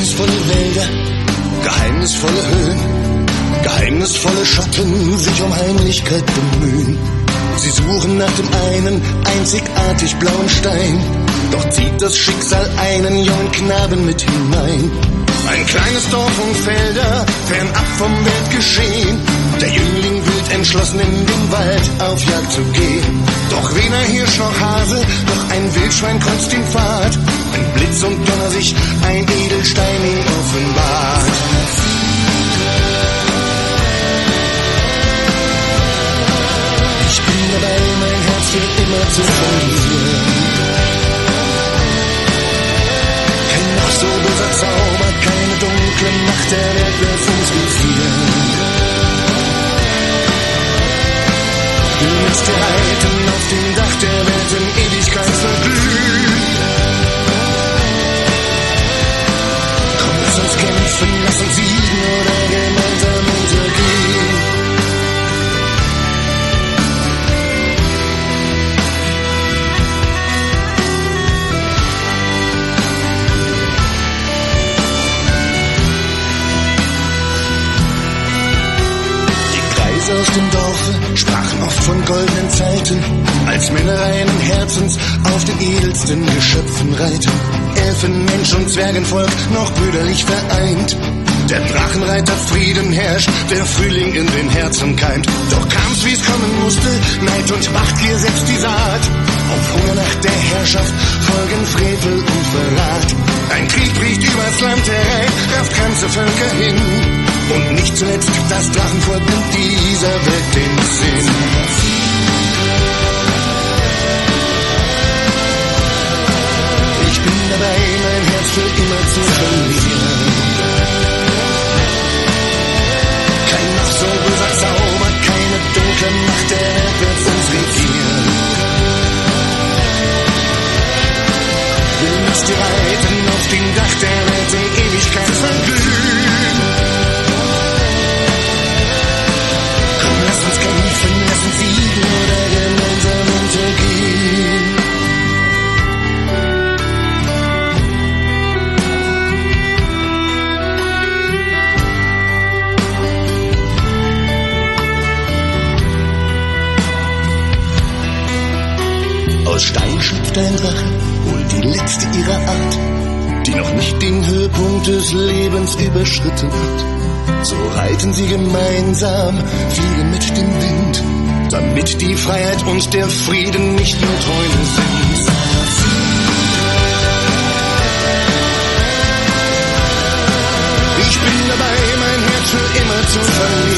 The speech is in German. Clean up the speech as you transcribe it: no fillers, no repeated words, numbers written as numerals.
Geheimnisvolle Wälder, geheimnisvolle Höhen, geheimnisvolle Schatten sich um Heimlichkeit bemühen. Sie suchen nach dem einen einzigartig blauen Stein, doch zieht das Schicksal einen jungen Knaben mit hinein. Ein kleines Dorf und Felder, fernab vom Weltgeschehen. Der Jüngling wild entschlossen in den Wald auf Jagd zu gehen. Doch weder Hirsch noch Hase, doch ein Wildschwein kreuzt den Pfad. Wenn Blitz und Donner sich ein Edelstein ihm offenbart. Ich bin dabei, mein Herz wird immer zu verlieren. Kein noch so böser Zauber, keine dunkle Macht der Welt wird uns befrieren. Du willst dir reiten auf dem Dach der Welt in Ewigkeit verglühen. Komm, lass uns kämpfen, lass uns siegen oder gemeinsam untergehen. Aus dem Dorfe sprachen oft von goldenen Zeiten, als Männer reinen Herzens auf den edelsten Geschöpfen reiten. Elfen, Mensch und Zwergenvolk noch brüderlich vereint. Der Drachenreiter Frieden herrscht, der Frühling in den Herzen keimt. Doch kam's, wie's kommen musste, Neid und Machtgier setzt die Saat. Auf Hunger nach der Herrschaft folgen Frevel und Verrat. Ein Krieg bricht übers Land herein, rafft ganze Völker hin. Und nicht zuletzt das Drachenvolk nimmt dieser Welt den Sinn. Ich bin dabei, mein Herz für immer zu verlieren. Kein noch so böser Zauber, keine dunkle Macht der Welt wird uns regieren. Will mit dir reiten auf dem Dach der Welt in Ewigkeit verglühen. Lass uns kämpfen, lass uns siegen oder gemeinsam untergehen. Aus Stein schlüpft ein Drache, wohl die letzte ihrer Art, die noch nicht den Höhepunkt des Lebens überschritten hat. So reiten sie gemeinsam, fliegen mit dem Wind, damit die Freiheit und der Frieden nicht nur Träume sind. Ich bin dabei, mein Herz für immer zu verlieren.